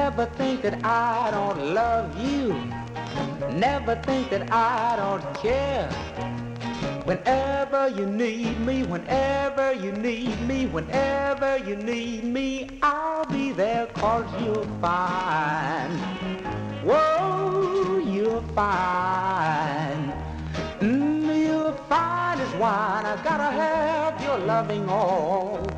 Never think that I don't love you. Never think that I don't care. Whenever you need me, whenever you need me, whenever you need me, I'll be there 'cause you're fine. Whoa, you're fine. You're fine as wine. I gotta have your loving all